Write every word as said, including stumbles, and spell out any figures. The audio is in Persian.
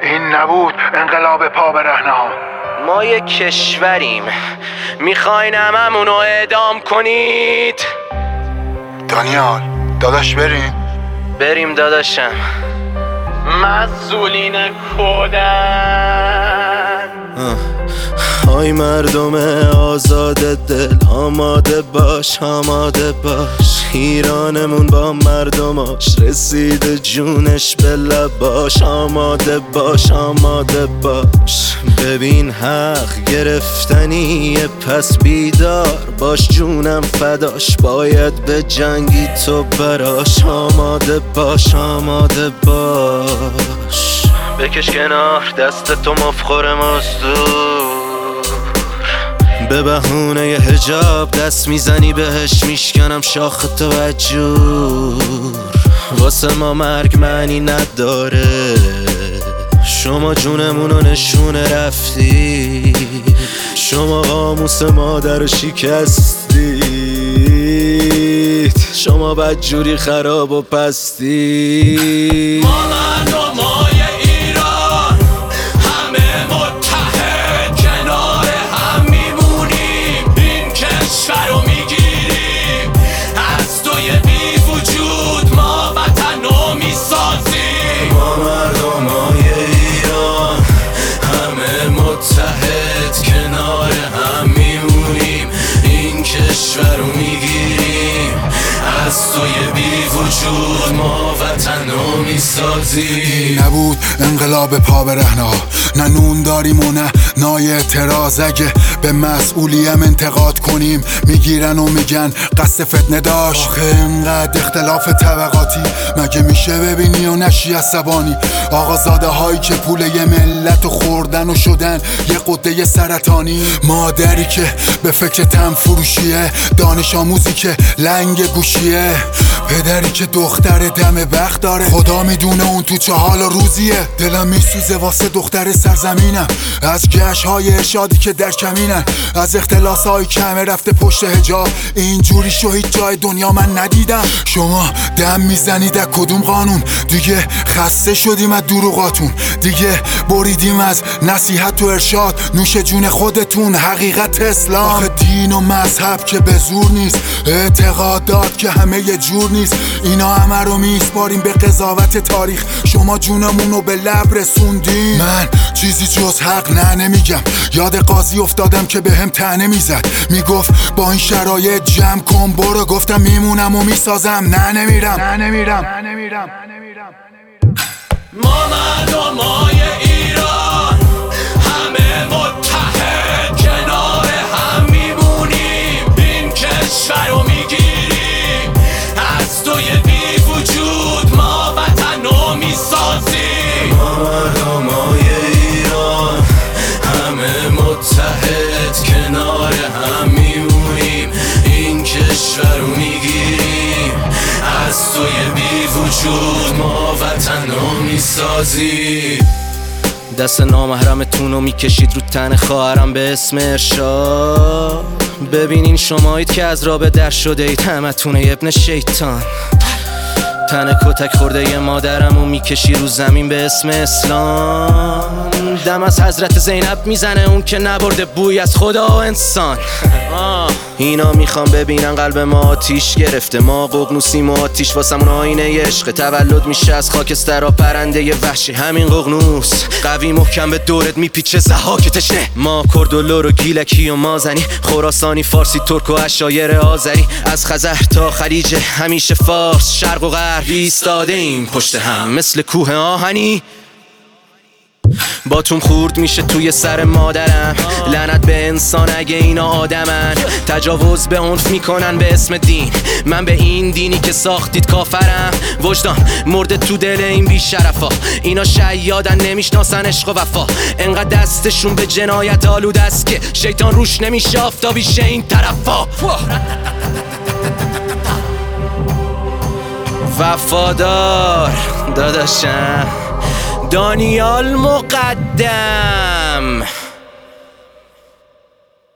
این نبود انقلاب پا برهنه ها. ما یک کشوریم، میخواین هممونو اعدام کنید؟ دانیال داداش بریم؟ بریم داداشم. مسئولین کودن. های مردم آزاد دل، آماده باش آماده باش. ایرانمون با مردماش رسیده جونش به لباش. آماده باش آماده باش. ببین حق گرفتنیه پس بیدار باش، جونم فداش باید به جنگی تو براش. آماده باش آماده باش. بکش کنار دست تو مفخور مزدور، به بهونه ی حجاب دست میزنی بهش میشکنم شاخ توجور. واسه ما مرگ معنی نداره، شما جونمونو نشونه رفتی، شما قاموس مادر شکستید، شما بدجوری خراب و پستی. ما مردمای ایران همه متحد کنار هم میمونیم، این کشور رو میگیریم از توی بی وجود، ما وطن رو میسازیم. ما مردمای ایران همه متحد کنار هم میمونیم، این کشور رو میگیریم از توی بی وجود، ما وطن رو میسازیم. نبود انقلاب پا برهنه ها، نه نون داریم و نه نای اعتراض. اگه به مسئولیم انتقاد کنیم میگیرن و میگن قصد فتنه داشت. آخه اینقدر اختلاف طبقاتی مگه میشه ببینی و نشی عصبانی؟ آقازاده هایی که پول یه ملت و خوردن و شدن یه قده سرطانی. مادری که به فکر تن فروشیه، دانش آموزی که لنگ گوشیه، پدری که دختر دم بخت داره، خدا میدونه اون تو چه حال و روزیه. دلم میسوزه واسه دختر سرزمینم، از گشت های ارشادی که در کمینن، از اختلاس های کمه رفته پشت حجاب. اینجوری شو هیچ جای دنیا من ندیدم. شما دم میزنید از کدوم قانون؟ دیگه خسته شدیم از دروغاتون، دیگه بریدیم از نصیحت و ارشاد. نوش جون خودتون حقیقت اسلام. آخه دین و مذهب که به زور نیست، اعتقادات که همه یه جور نیست، اینا همه رو میسپاریم به قضاوت تاریخ. شما جونمونو به لب رسوندین، من چیزی جز حق نه نمیگم. یاد قاضی افتادم که به هم طعنه میزد، میگفت با این شرایط جمع کن برو. گفتم میمونم و میسازم، نه نمیرم نه نمیرم نه نمیرم. ما مردمای ایران همه متحد کنار هم میمونیم، این کشور رو میگیریم از توی بی وجود، ما وطن رو میسازیم. ما مردمای ایران همه متحد کنار هم میمونیم، این کشور رو میگیریم از توی بی وجود، ما وطن رو میسازیم. دست نامحرمتون رو میکشید رو تن خواهرم به اسم ارشاد. ببینین شمایید که از راه در شده اید، همتون ابن شیطان. تن کتک خورده ی مادرم رو میکشی رو زمین به اسم اسلام. دم از حضرت زینب میزنه اون که نبرده بوی از خدا و انسان. اینا میخوام ببینن قلب ما آتیش گرفته، ما ققنوسیم و آتیش واسمون آینه عشق. تولد میشه از خاکستر پرنده ی وحشی، همین ققنوس قوی محکم به دورت میپیچه زحاک تشنه. ما کرد و لور و گیلکی و مازنی، خراسانی فارسی ترک و عشایر آذری، از خزر تا خلیج همیشه فارس، شرق و غرب ایستاده ایم پشت هم مثل کوه آهنی. باتون خورد میشه توی سر مادرم، لعنت به انسان اگه اینا آدمن. تجاوز به عنف میکنن به اسم دین، من به این دینی که ساختید کافرم. وجدان مرده تو دل این بی شرفا، اینا شیادن نمیشناسن عشق و وفا. انقدر دستشون به جنایت آلود است که شیطان روش نمیشه آفتابیشه این طرفا. وفادار داداشم دانیال مقدم.